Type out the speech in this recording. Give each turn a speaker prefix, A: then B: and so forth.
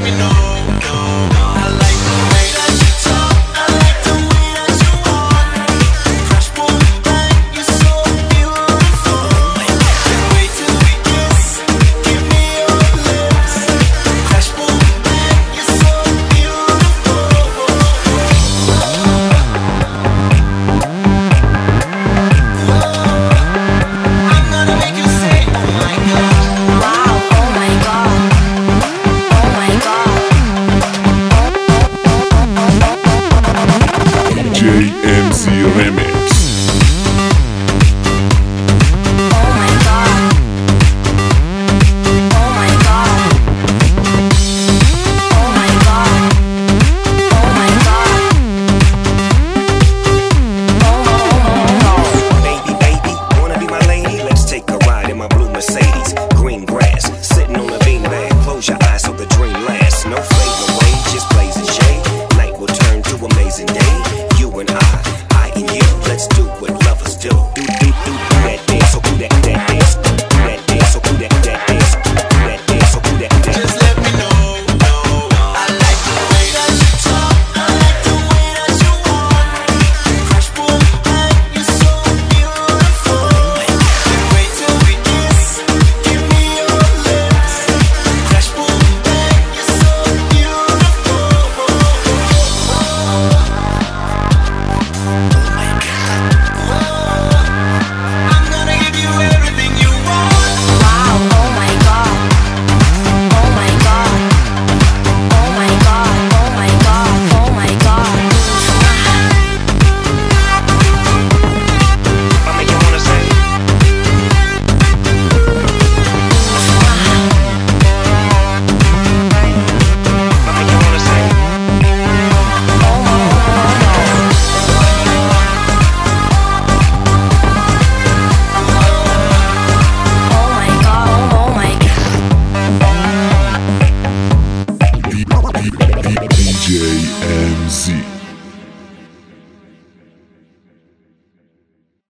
A: me know. I like the way that you talk, I like the way that you walk. Fresh boy bang, you're so beautiful. Can't wait till we kiss, give me your lips. Fresh boy bang, you're so beautiful. I'm gonna make you say, oh my God.
B: Wow, oh my God. Oh my God.
C: JMC Remix.
B: Oh my God. Oh my God. Oh my God. Oh my God.
D: Baby, baby, wanna be my lady? Let's take a ride in my blue Mercedes. Green grass, sitting on a beanbag. Close your eyes so the dream lasts. No fade away, just blaze and shade. Night will turn to amazing day. You and I and you. Let's do what lovers do. Do that dance, so do that dance. Do that dance, so do that dance. Do that dance, so do that dance.
A: Just let me know. I like the way that you talk, I like the way that you walk. Fresh boy bang, you're so beautiful. Can't wait till we kiss, give me your lips. Fresh boy bang, you're so beautiful. I'm gonna give you everything you want.
B: Wow, oh my God. Oh my God. Oh my God. Oh my God. Oh my God.
D: I make you wanna say. I make you wanna say.
B: Oh my God. Oh my God.
C: DJ